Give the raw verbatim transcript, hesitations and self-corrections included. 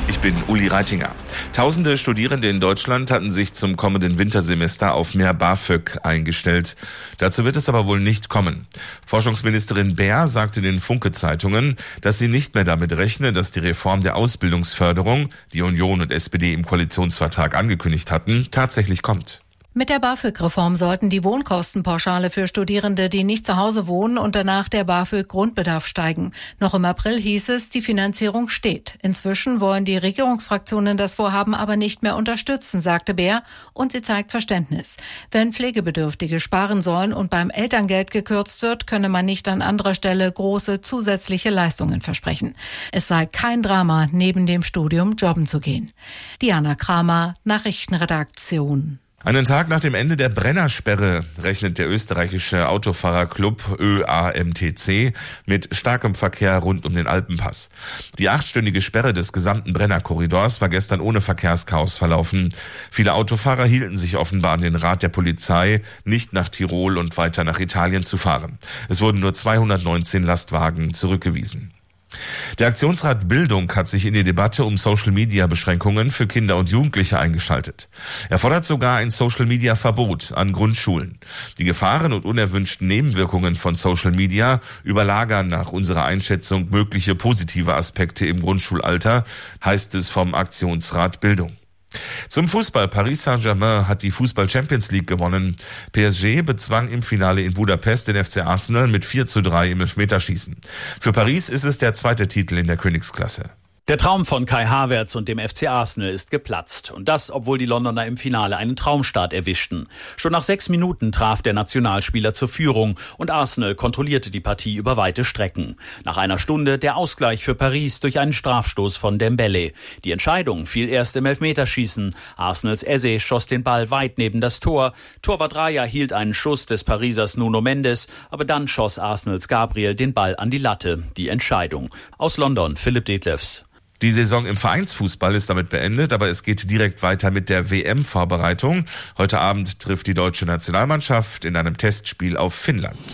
Ich bin Uli Reitinger. Tausende Studierende in Deutschland hatten sich zum kommenden Wintersemester auf mehr BAföG eingestellt. Dazu wird es aber wohl nicht kommen. Forschungsministerin Baer sagte den Funke-Zeitungen, dass sie nicht mehr damit rechne, dass die Reform der Ausbildungsförderung, die Union und S P D im Koalitionsvertrag angekündigt hatten, tatsächlich kommt. Mit der BAföG-Reform sollten die Wohnkostenpauschale für Studierende, die nicht zu Hause wohnen und danach der BAföG-Grundbedarf steigen. Noch im April hieß es, die Finanzierung steht. Inzwischen wollen die Regierungsfraktionen das Vorhaben aber nicht mehr unterstützen, sagte Baer, und sie zeigt Verständnis. Wenn Pflegebedürftige sparen sollen und beim Elterngeld gekürzt wird, könne man nicht an anderer Stelle große zusätzliche Leistungen versprechen. Es sei kein Drama, neben dem Studium jobben zu gehen. Diana Kramer, Nachrichtenredaktion. Einen Tag nach dem Ende der Brennersperre rechnet der österreichische Autofahrerclub Ö A M T C mit starkem Verkehr rund um den Alpenpass. Die achtstündige Sperre des gesamten Brennerkorridors war gestern ohne Verkehrschaos verlaufen. Viele Autofahrer hielten sich offenbar an den Rat der Polizei, nicht nach Tirol und weiter nach Italien zu fahren. Es wurden nur zweihundertneunzehn Lastwagen zurückgewiesen. Der Aktionsrat Bildung hat sich in die Debatte um Social-Media-Beschränkungen für Kinder und Jugendliche eingeschaltet. Er fordert sogar ein Social-Media-Verbot an Grundschulen. Die Gefahren und unerwünschten Nebenwirkungen von Social Media überlagern nach unserer Einschätzung mögliche positive Aspekte im Grundschulalter, heißt es vom Aktionsrat Bildung. Zum Fußball. Paris Saint-Germain hat die Fußball-Champions League gewonnen. P S G bezwang im Finale in Budapest den F C Arsenal mit vier zu drei im Elfmeterschießen. Für Paris ist es der zweite Titel in der Königsklasse. Der Traum von Kai Havertz und dem F C Arsenal ist geplatzt. Und das, obwohl die Londoner im Finale einen Traumstart erwischten. Schon nach sechs Minuten traf der Nationalspieler zur Führung und Arsenal kontrollierte die Partie über weite Strecken. Nach einer Stunde der Ausgleich für Paris durch einen Strafstoß von Dembele. Die Entscheidung fiel erst im Elfmeterschießen. Arsenals Eze schoss den Ball weit neben das Tor. Torwart Raya hielt einen Schuss des Parisers Nuno Mendes, aber dann schoss Arsenals Gabriel den Ball an die Latte. Die Entscheidung. Aus London, Philipp Detlefs. Die Saison im Vereinsfußball ist damit beendet, aber es geht direkt weiter mit der W M-Vorbereitung. Heute Abend trifft die deutsche Nationalmannschaft in einem Testspiel auf Finnland.